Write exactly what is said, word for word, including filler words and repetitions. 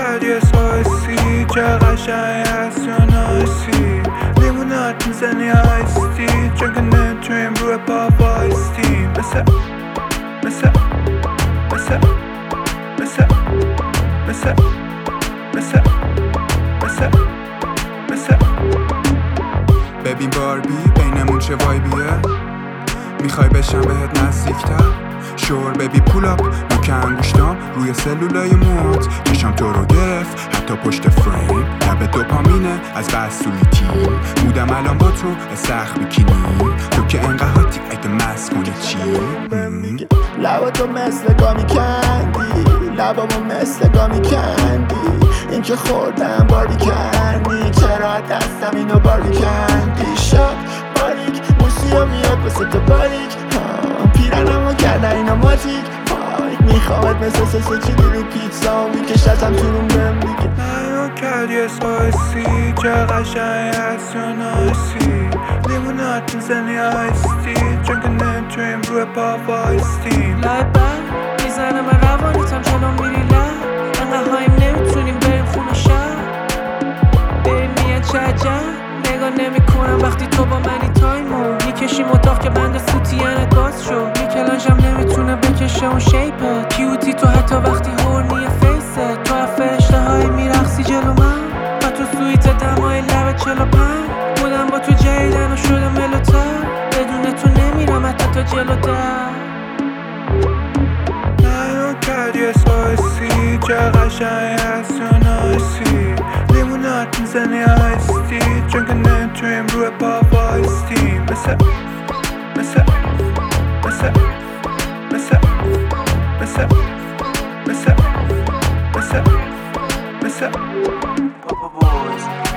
کرد یه سایسی چه قشنگ هست یا نایسی لیمونات میزنی آیستی چون که نمیتونیم روی پا وایستیم مثل مثل مثل مثل مثل مثل مثل مثل ببین باربی بینمون چه وایبیه میخوای بشم بهت نزدیکتر شور ببی پول اپ نوک انگوشتام روی سلولای موت چشم تو رو گرفت حتی پشت فریم لب دوپامینه از بس سوی تیم بودم الان با تو استخ بیکینی تو که انقهاتی اگه مست کنی چی لبا تو مثل گامی کندی لبامو مثل گامی کندی این که خوردم باری کردی چرا دستم اینو باری کندی شد باریک موسیو میاد واسه تو باریک پیرنمو کردن اینا ماتیک فایک میخوامت مثل سسه چیلی رو پیتزا میکشتم تو روم بهم میگه منو کرد یه سایسی چه قشنگ هست یا نایسی لیمونات میزنی آیستی چون که نمیتونیم روی پا وایستیم لایت بر میزنم من روانیتم جلو میری لب انقدر هایم نمیتونیم بریم خونه شب بریم میاد چه عجب نگاه نمی کنم وقتی تو با منی تایمو میکشیم اتاق که بند فوتینت باز شد میکلنجم نمیتونه بکشه اون شیپت کیوتی تو حتی وقتی هورنی فیست تو فرشته های میرخصی جلو من و تو سویت دمای لب چلو پنج بودم با تو جریدن و شدم ملوتر بدون تو نمیرم حتی تا جلوتر منو کرد یه سایسی چه قشنگ هست یا نایسی لیمونات میزنی آیستی چون که نمیتونیم روی پا وایستیم مثل مثل مثل مثل مثل مثل مثل مثل Papa Boys